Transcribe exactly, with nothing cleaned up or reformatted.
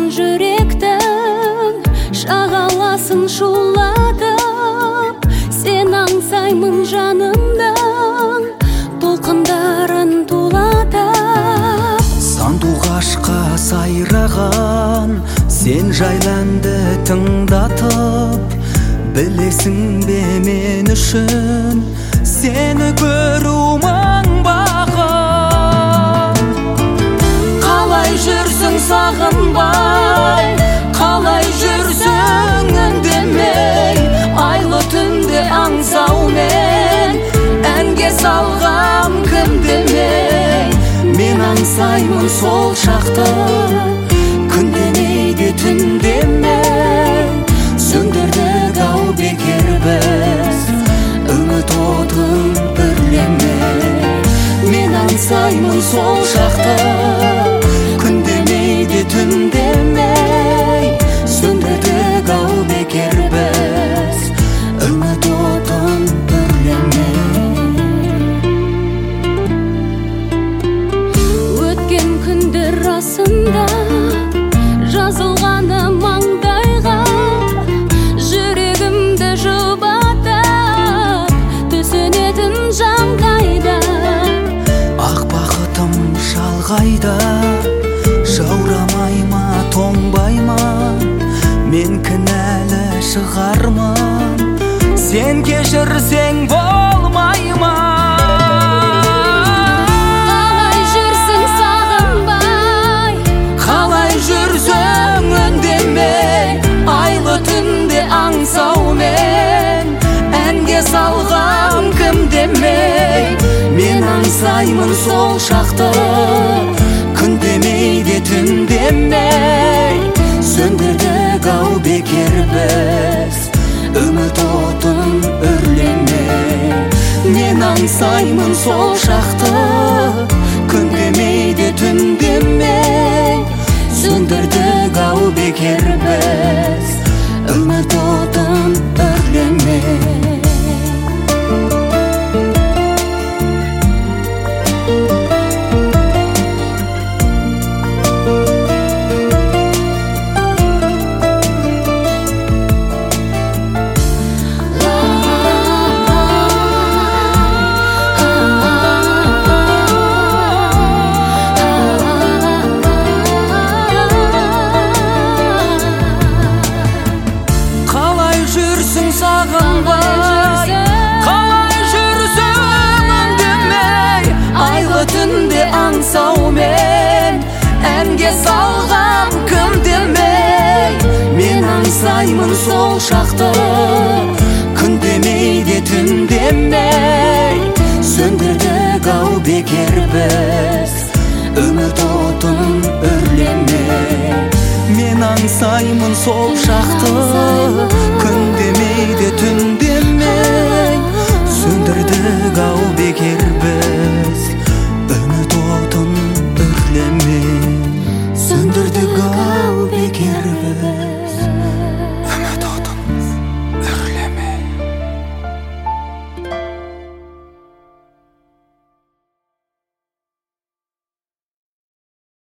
жүректің шағаласын шулатып, сен аңсаймын жанымның толқындарын тулатып. Сандуғашқа сайраған сен жайланды тыңдатып, білесің бе мен үшін сені көру мың бақыт. Қалай жүрсің сағынбай, қалай жүрсің үндемей, айлы түнде аңсаумен әнге салғам кім демей. Мен аңсаймын сол шақты, күн демейді түн демей, сөндірдік ау бекер біз үміт отын үрлемей. Мен аңсаймын сол шақты, күн демейді түн демей, сөндірдік ау бекер біз үміт отын үрлемей. Өткен күндер расында жазылғаны маңдайға, жүрегімді жұбатып түсінетін жан қайда. Ақ бақытым шалғайда, жаурамай ма тоңбай ма, мен кінәлі шығармын, сен кешірсең болмай ма. Қалай жүрсің сағынбай, қалай жүрсің үндемей, айлы түнде аңсаумен әнге салғам кім демей. Мен аңсаймын сол шақты, күн демейді түн демей, сөндірдік ау бекер біз үміт отын үрлемей. Мен аңсаймын сол шақты, күн демейді түн демей, сөндірдік ау бекер біз үміт отын үрлемей. Сағынбай, қалай жүрсің үндемей, айлы түнде аңсаумен әнге салғам кім демей. мен аңсаймын сол шақты, күн демейді түн демей, сөндірдік ау бекер біз үміт отын үрлемей. Мен аңсаймын сол шақты, күн демейді түн демей, сөндірдік ау бекер